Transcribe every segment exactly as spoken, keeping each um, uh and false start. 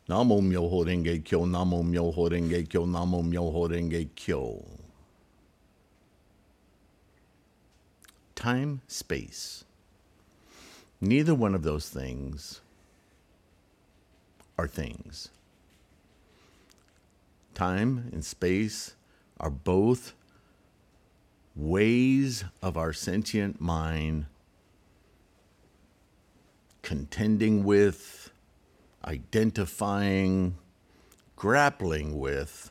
Namo Myoho Renge Kyo, Namo Myoho Renge Kyo, Namo Myoho Renge Kyo. Time, space. Neither one of those things are things. Time and space are both ways of our sentient mind contending with, identifying, grappling with,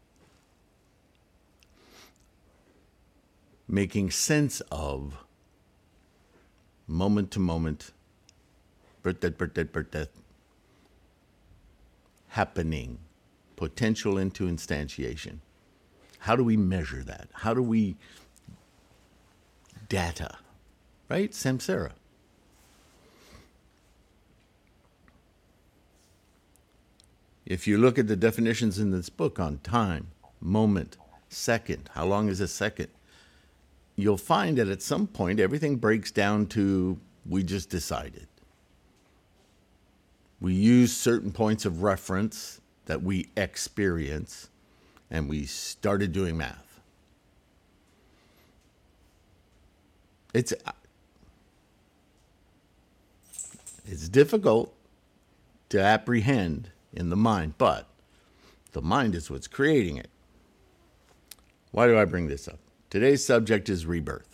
making sense of, moment to moment, birth, birth, birth, happening, potential into instantiation. How do we measure that? How do we data, right? Samsara. If you look at the definitions in this book on time, moment, second, how long is a second, you'll find that at some point everything breaks down to we just decided. We use certain points of reference that we experience, and we started doing math. It's it's difficult to apprehend in the mind, but the mind is what's creating it. Why do I bring this up? Today's subject is rebirth.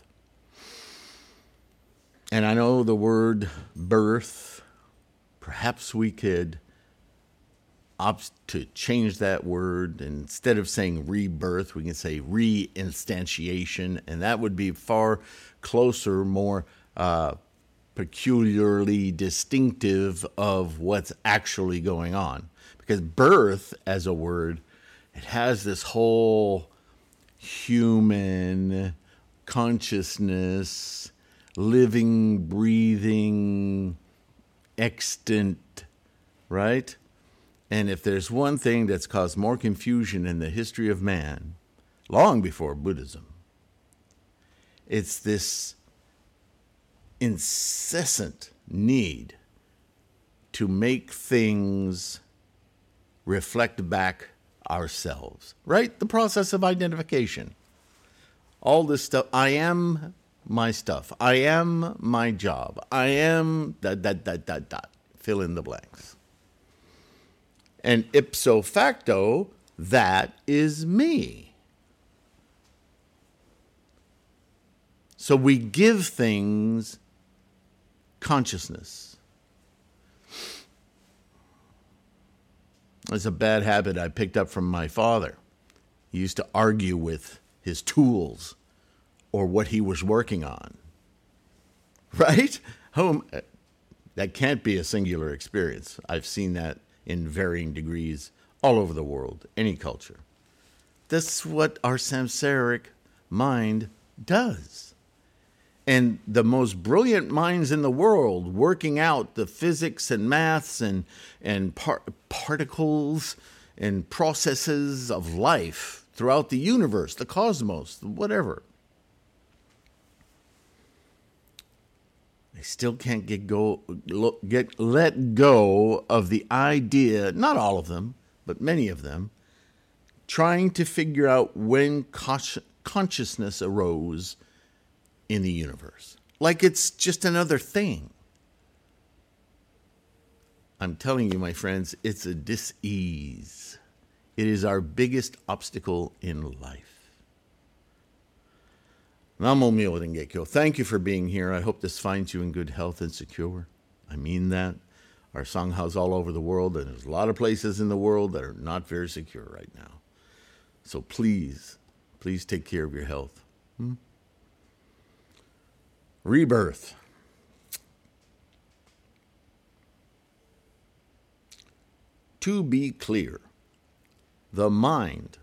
And I know the word birth, perhaps we could opt to change that word. And instead of saying rebirth, we can say reinstantiation, and that would be far closer, more uh, peculiarly distinctive of what's actually going on. Because birth, as a word, it has this whole human consciousness, living, breathing, extant, right? And if there's one thing that's caused more confusion in the history of man, long before Buddhism, it's this incessant need to make things reflect back ourselves, right? The process of identification. All this stuff. I am my stuff. I am my job. I am dot, dot, dot, dot, dot. Fill in the blanks. And ipso facto, that is me. So we give things consciousness. It's a bad habit I picked up from my father. He used to argue with his tools or what he was working on. Right? Home, that can't be a singular experience. I've seen that in varying degrees all over the world, any culture. That's what our samsaric mind does. And the most brilliant minds in the world working out the physics and maths and, and par- particles and processes of life throughout the universe, the cosmos, whatever. They still can't get go get let go of the idea, not all of them, but many of them, trying to figure out when consciousness arose in the universe. Like it's just another thing. I'm telling you, my friends, it's a dis-ease. It is our biggest obstacle in life. Namo Myoho Renge Kyo. Thank you for being here. I hope this finds you in good health and secure. I mean that. Our sanghas all over the world, and there's a lot of places in the world that are not very secure right now. So please, please take care of your health. Hmm? Rebirth. To be clear, the mind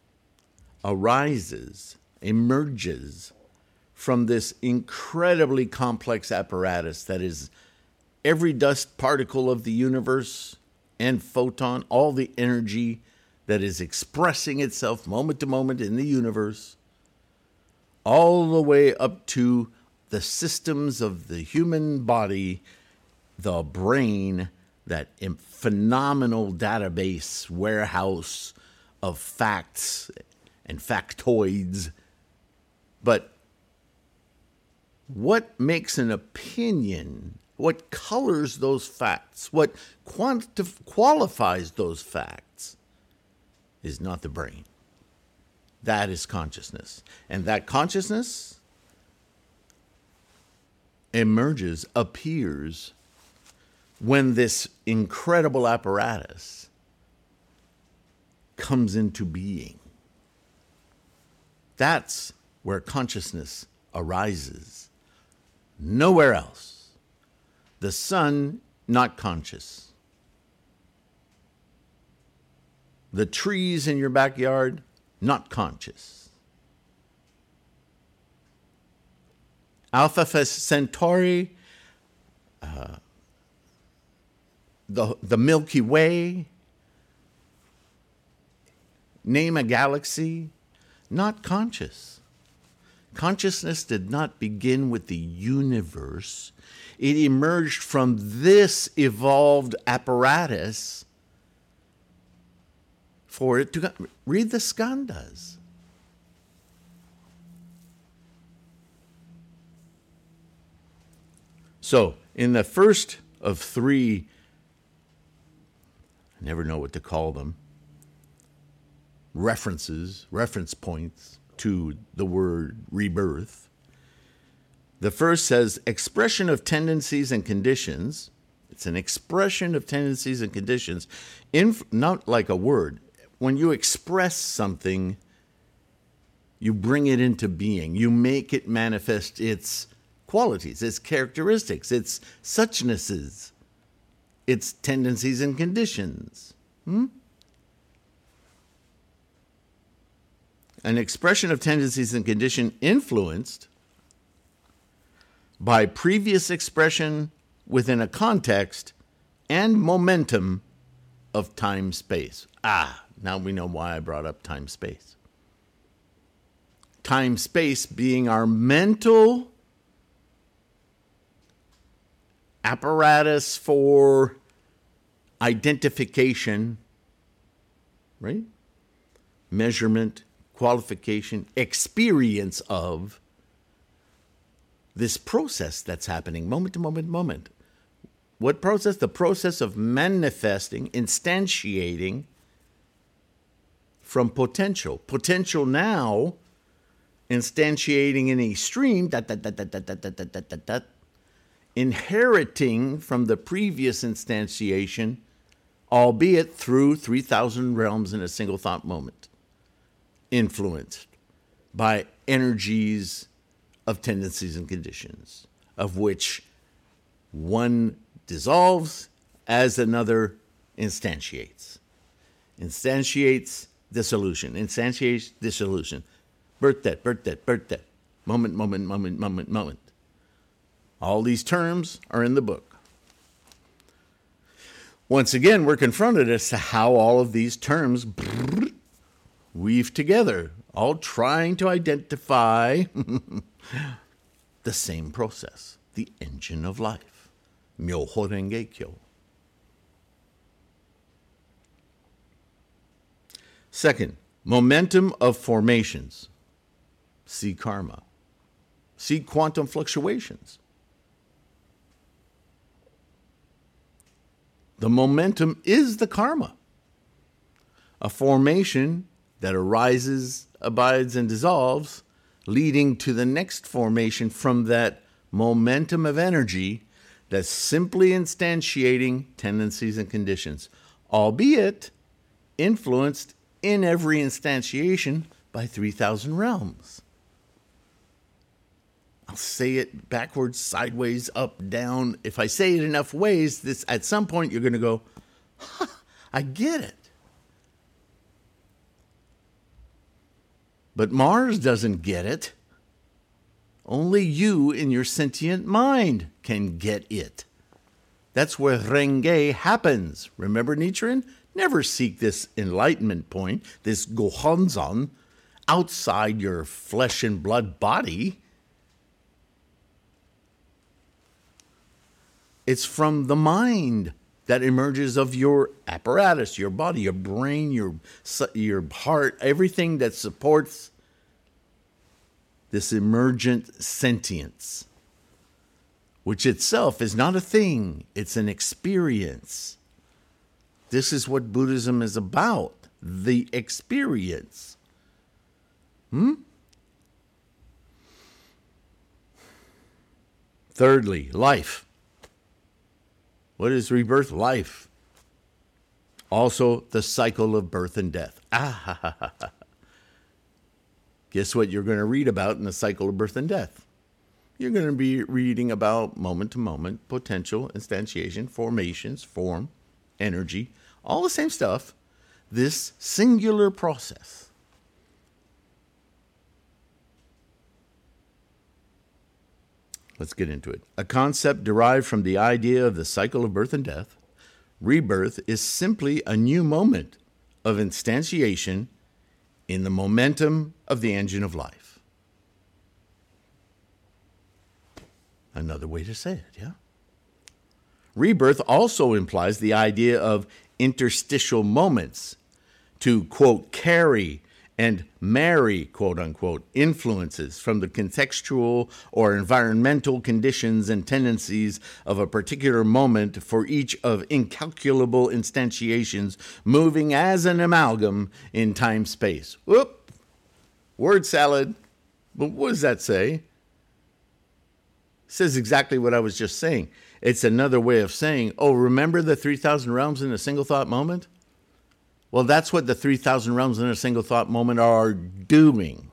arises, emerges from this incredibly complex apparatus that is every dust particle of the universe and photon, all the energy that is expressing itself moment to moment in the universe, all the way up to the systems of the human body, the brain, that im- phenomenal database warehouse of facts and factoids. But what makes an opinion, what colors those facts, what quantif- qualifies those facts is not the brain. That is consciousness. And that consciousness emerges, appears, when this incredible apparatus comes into being. That's where consciousness arises. Nowhere else. The sun, not conscious. The trees in your backyard, not conscious. Alpha Centauri, uh, the, the Milky Way, name a galaxy, not conscious. Consciousness did not begin with the universe. It emerged from this evolved apparatus for it to read the skandhas. So, in the first of three, I never know what to call them, references, reference points to the word rebirth. The first says expression of tendencies and conditions. It's an expression of tendencies and conditions, in, not like a word. When you express something, you bring it into being. You make it manifest its qualities, its characteristics, its suchnesses, its tendencies and conditions. Hmm? An expression of tendencies and condition influenced by previous expression within a context and momentum of time-space. Ah, now we know why I brought up time-space. Time-space being our mental apparatus for identification, right? Measurement, qualification, experience of this process that's happening moment to moment, moment. What process? The process of manifesting, instantiating from potential. Potential now, instantiating in a stream, dat, dat, dat, dat, dat, dat, dat, dat, dat, dat, inheriting from the previous instantiation, albeit through three thousand realms in a single thought moment, influenced by energies of tendencies and conditions, of which one dissolves as another instantiates. Instantiates dissolution. Instantiates dissolution. Birth, death, birth, death, birth, death. Moment, moment, moment, moment, moment. All these terms are in the book. Once again, we're confronted as to how all of these terms weave together, all trying to identify the same process, the engine of life. Myoho Renge Kyo. Second, momentum of formations. See karma. See quantum fluctuations. The momentum is the karma. A formation that arises, abides, and dissolves, leading to the next formation from that momentum of energy that's simply instantiating tendencies and conditions, albeit influenced in every instantiation by three thousand realms. I'll say it backwards, sideways, up, down. If I say it enough ways, this at some point you're going to go, huh, I get it. But Mars doesn't get it. Only you in your sentient mind can get it. That's where Renge happens. Remember Nichiren? Never seek this enlightenment point, this Gohonzon, outside your flesh and blood body. It's from the mind that emerges of your apparatus, your body, your brain, your, your heart, everything that supports this emergent sentience, which itself is not a thing, it's an experience. This is what Buddhism is about, the experience. Hmm? Thirdly, life. What is rebirth? Life. Also, the cycle of birth and death. Ah, ha, ha, ha, ha. Guess what you're going to read about in the cycle of birth and death? You're going to be reading about moment to moment, potential, instantiation, formations, form, energy, all the same stuff. This singular process. Let's get into it. A concept derived from the idea of the cycle of birth and death. Rebirth is simply a new moment of instantiation in the momentum of the engine of life. Another way to say it, yeah? Rebirth also implies the idea of interstitial moments to, quote, carry and marry, quote unquote, influences from the contextual or environmental conditions and tendencies of a particular moment for each of incalculable instantiations moving as an amalgam in time-space. Whoop! Word salad. But what does that say? It says exactly what I was just saying. It's another way of saying, oh, remember the three thousand realms in a single thought moment? Well, that's what the three thousand realms in a single thought moment are doing.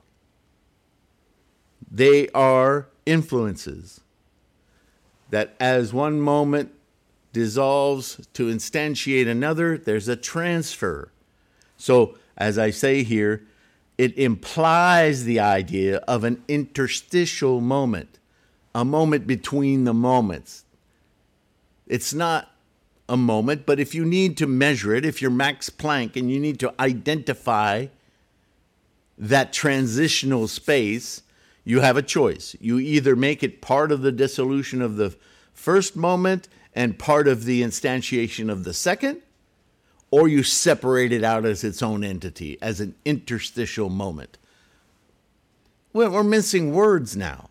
They are influences that as one moment dissolves to instantiate another, there's a transfer. So, as I say here, it implies the idea of an interstitial moment, a moment between the moments. It's not a moment, but if you need to measure it, if you're Max Planck and you need to identify that transitional space, you have a choice. You either make it part of the dissolution of the first moment and part of the instantiation of the second, or you separate it out as its own entity, as an interstitial moment. Well, we're missing words now.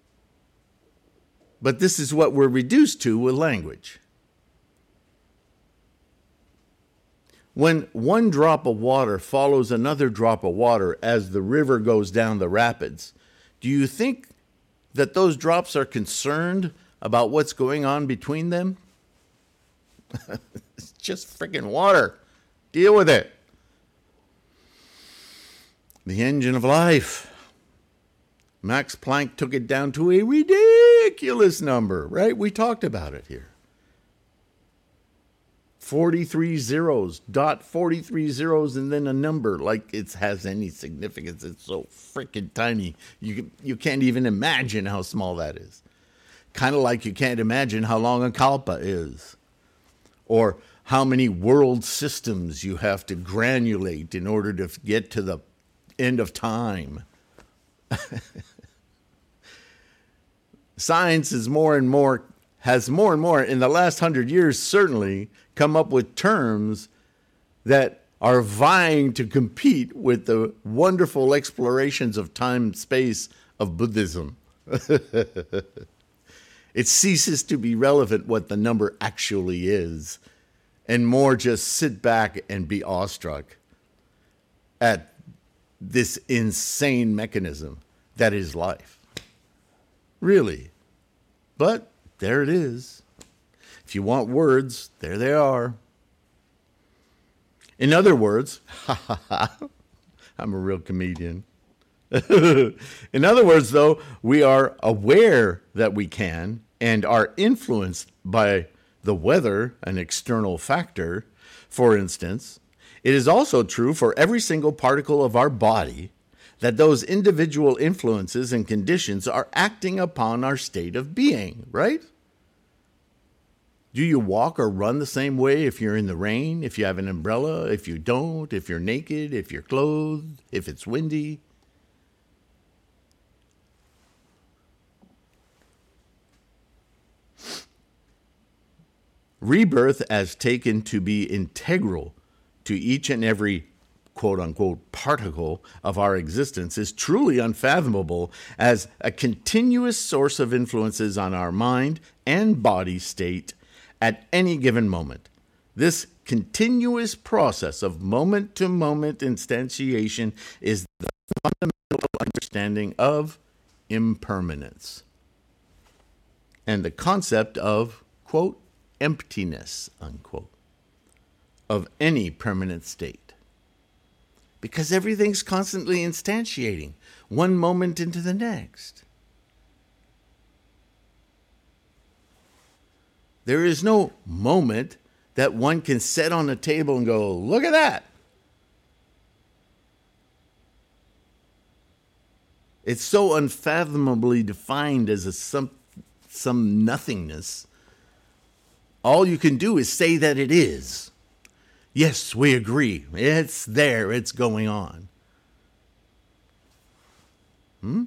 But this is what we're reduced to with language. When one drop of water follows another drop of water as the river goes down the rapids, do you think that those drops are concerned about what's going on between them? It's just freaking water. Deal with it. The engine of life. Max Planck took it down to a ridiculous number, right? We talked about it here. forty-three zeros, dot forty-three zeros, and then a number, like it has any significance. It's so freaking tiny. You, you can't even imagine how small that is. Kind of like you can't imagine how long a kalpa is. Or how many world systems you have to granulate in order to get to the end of time. Science is more and more, has more and more, in the last hundred years certainly, come up with terms that are vying to compete with the wonderful explorations of time and space of Buddhism. It ceases to be relevant what the number actually is, and more just sit back and be awestruck at this insane mechanism that is life. Really. But there it is. If you want words, there they are. In other words, I'm a real comedian. In other words, though, we are aware that we can and are influenced by the weather, an external factor, for instance. It is also true for every single particle of our body that those individual influences and conditions are acting upon our state of being, right? Do you walk or run the same way if you're in the rain, if you have an umbrella, if you don't, if you're naked, if you're clothed, if it's windy? Rebirth, as taken to be integral to each and every quote-unquote particle of our existence, is truly unfathomable as a continuous source of influences on our mind and body state at any given moment. This continuous process of moment-to-moment instantiation is the fundamental understanding of impermanence and the concept of, quote, emptiness, unquote, of any permanent state. Because everything's constantly instantiating, one moment into the next. There is no moment that one can set on a table and go, look at that. It's so unfathomably defined as a some, some nothingness. All you can do is say that it is. Yes, we agree. It's there. It's going on. Hmm?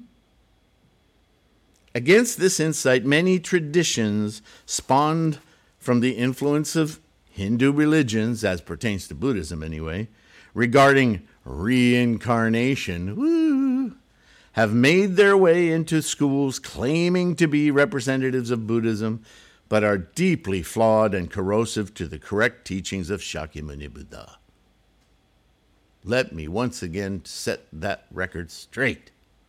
Against this insight, many traditions spawned from the influence of Hindu religions, as pertains to Buddhism anyway, regarding reincarnation, woo, have made their way into schools claiming to be representatives of Buddhism, but are deeply flawed and corrosive to the correct teachings of Shakyamuni Buddha. Let me once again set that record straight.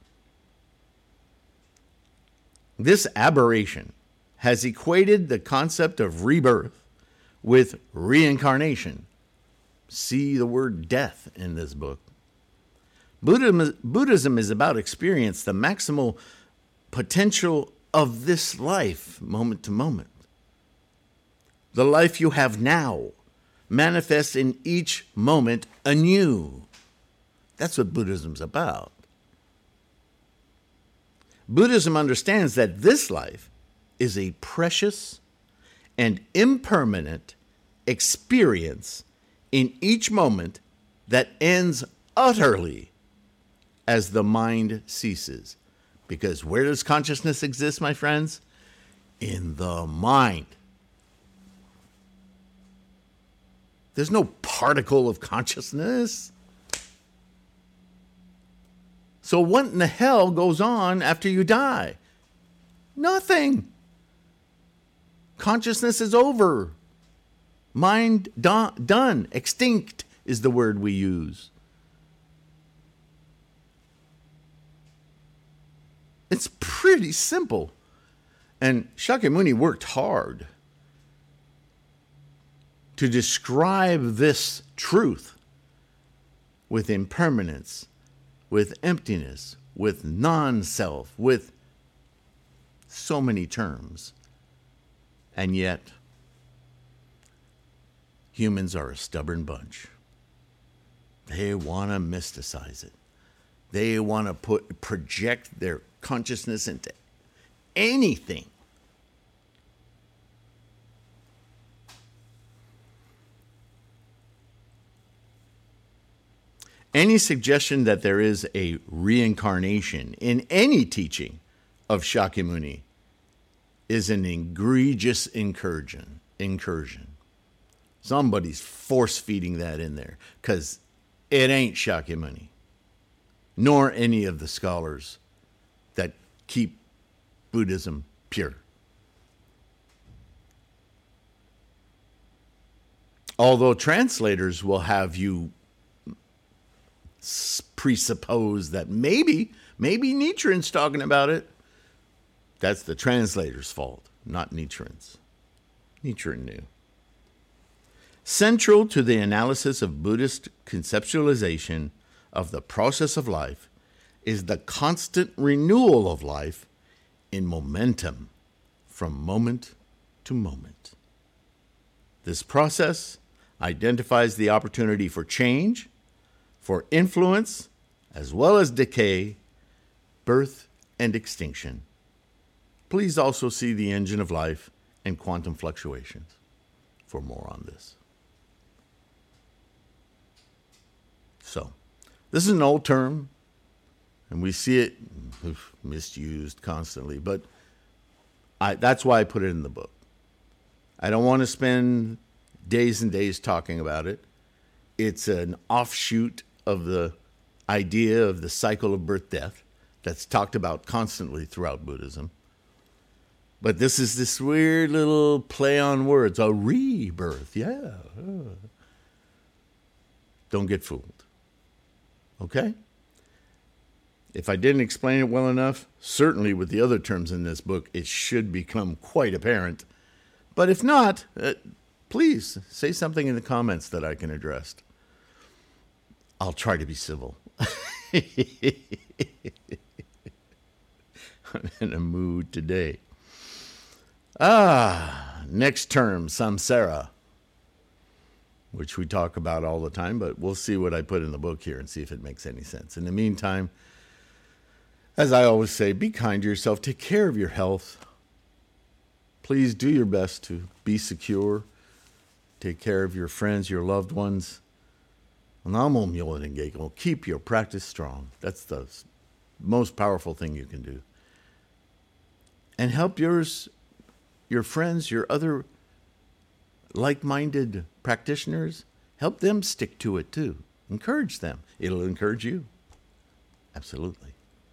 This aberration has equated the concept of rebirth with reincarnation. See the word death in this book. Buddhism, Buddhism is about experience, the maximal potential of this life, moment to moment. The life you have now manifests in each moment anew. That's what Buddhism's about. Buddhism understands that this life is a precious and impermanent experience in each moment that ends utterly as the mind ceases. Because where does consciousness exist, my friends? In the mind. There's no particle of consciousness. So what in the hell goes on after you die? Nothing. Consciousness is over. Mind do- done. Extinct is the word we use. It's pretty simple. And Shakyamuni worked hard to describe this truth with impermanence, with emptiness, with non-self, with so many terms. And yet, humans are a stubborn bunch. They want to mysticize it. They want to put project their consciousness into anything. Any suggestion that there is a reincarnation in any teaching of Shakyamuni is an egregious incursion. incursion. Somebody's force-feeding that in there because it ain't Shakyamuni, nor any of the scholars that keep Buddhism pure. Although translators will have you presuppose that maybe, maybe Nichiren's talking about it. That's the translator's fault, not Nichiren's. Nichiren knew. Central to the analysis of Buddhist conceptualization of the process of life is the constant renewal of life in momentum from moment to moment. This process identifies the opportunity for change, for influence, as well as decay, birth, and extinction. Please also see The Engine of Life and Quantum Fluctuations for more on this. So, this is an old term, and we see it misused constantly, but I, that's why I put it in the book. I don't want to spend days and days talking about it. It's an offshoot of the idea of the cycle of birth-death that's talked about constantly throughout Buddhism. But this is this weird little play on words, a rebirth, yeah. Don't get fooled, okay? If I didn't explain it well enough, certainly with the other terms in this book, it should become quite apparent. But if not, uh, please say something in the comments that I can address. I'll try to be civil. I'm in a mood today. Ah, next term, samsara, which we talk about all the time, but we'll see what I put in the book here and see if it makes any sense. In the meantime, as I always say, be kind to yourself. Take care of your health. Please do your best to be secure. Take care of your friends, your loved ones. Namo Myoho Renge Kyo. Keep your practice strong. That's the most powerful thing you can do. And help yours, your friends, your other like-minded practitioners, help them stick to it too. Encourage them. It'll encourage you. Absolutely.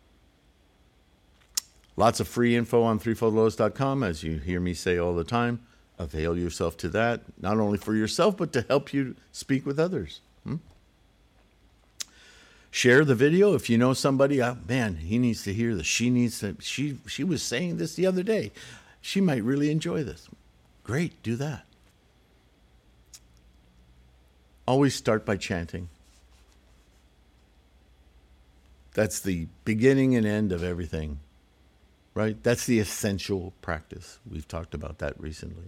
Lots of free info on threefold lotus dot com, as you hear me say all the time. Avail yourself to that, not only for yourself, but to help you speak with others. Hmm? Share the video if you know somebody. Oh, man, he needs to hear this. She needs to. She she was saying this the other day. She might really enjoy this. Great, do that. Always start by chanting. That's the beginning and end of everything, right? That's the essential practice. We've talked about that recently.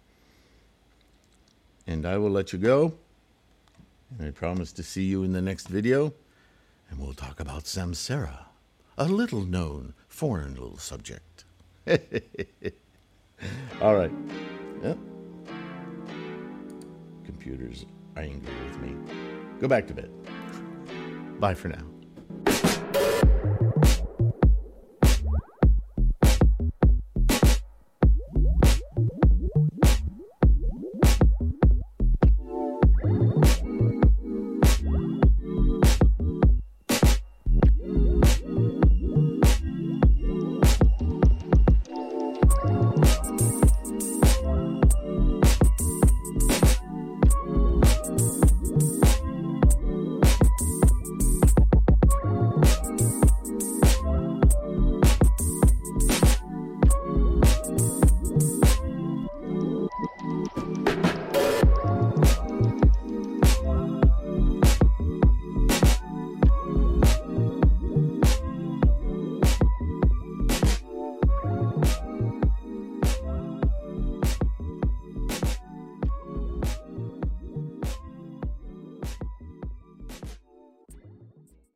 And I will let you go. And I promise to see you in the next video. And we'll talk about samsara, a little known foreign little subject. All right. Yep. Computer's angry with me. Go back to bed. Bye for now.